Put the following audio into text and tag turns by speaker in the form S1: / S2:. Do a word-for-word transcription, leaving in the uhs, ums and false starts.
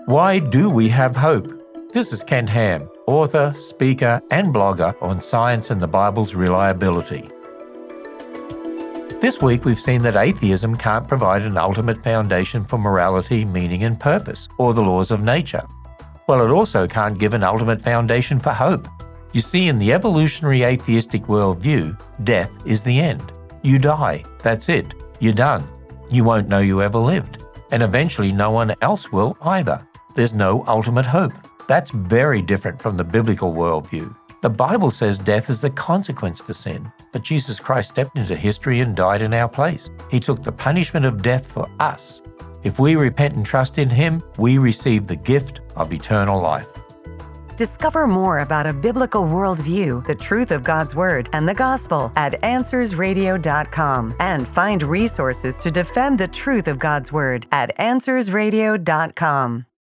S1: Why do we have hope? This is Kent Ham, author, speaker, and blogger on science and the Bible's reliability. This week we've seen that atheism can't provide an ultimate foundation for morality, meaning and purpose, or the laws of nature. Well, it also can't give an ultimate foundation for hope. You see, in the evolutionary atheistic worldview, death is the end. You die, that's it, you're done. You won't know you ever lived. And eventually no one else will either. There's no ultimate hope. That's very different from the biblical worldview. The Bible says death is the consequence for sin, but Jesus Christ stepped into history and died in our place. He took the punishment of death for us. If we repent and trust in Him, we receive the gift of eternal life.
S2: Discover more about a biblical worldview, the truth of God's Word, and the gospel at answers radio dot com, and find resources to defend the truth of God's Word at answers radio dot com.